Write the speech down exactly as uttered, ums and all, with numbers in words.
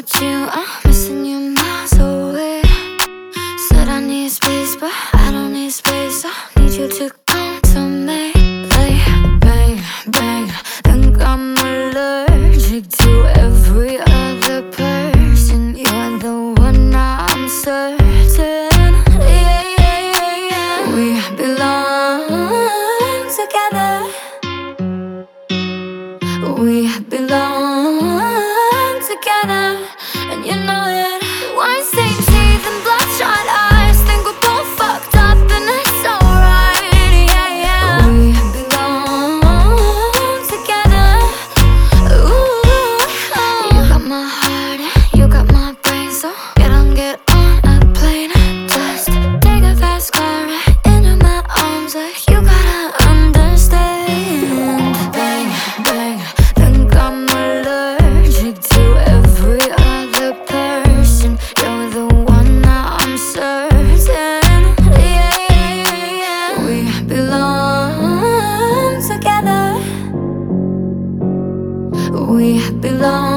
about you, I'm missing you miles away. Said I need space, but I don't need space. I need you to come to me. They bang, bang, think I'm allergic to every other person. You're the one I'm certain. Yeah, yeah, yeah, yeah. We belong together. We belong together, and you know it. Wine stained teeth and bloodshot eyes, think we're both fucked up and it's alright. Yeah, yeah. We belong together. Ooh, you got my heart, you got my brain, so get on, get on a plane. Just take a fast car right into my arms, like you gotta understand. Bang, bang, think I'm allergic to every other person. You're the one I'm certain. Yeah, yeah, yeah, yeah. We belong together. We belong